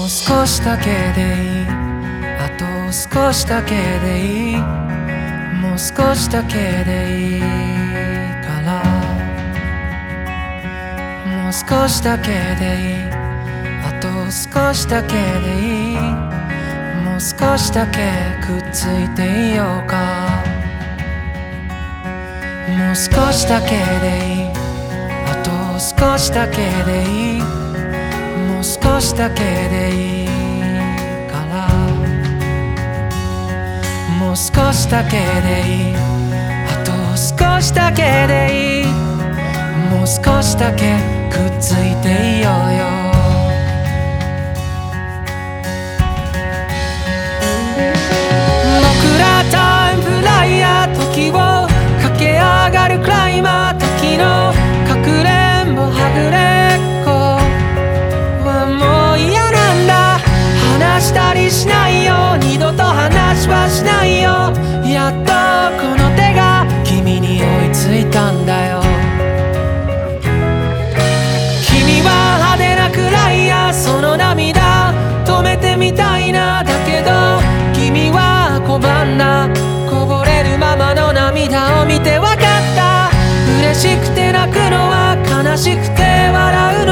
もう少しだけでいい、あと少しだけでいい、もう少しだけでいいから、もう少しだけでいい、あと少しだけでいい、もう少しだけくっついていようか。もう少しだけでいい、あと少しだけでいい、もう少しだけでいいから、もう少しだけでいい、あと少しだけでいい、もう少しだけくっついていようよ。僕らタイムフライヤー、時を駆け上がるクライマー、時のかくれんぼはぐれっこはもう嫌なんだ。話したりしないよ、二度と話はしないよ。やっとこの手が君に追いついたんだよ。君は派手なくらいや、その涙止めてみたいな。だけど君は拒んだ。こぼれるままの涙を見てわかった。嬉しくて泣くのは悲しくて笑う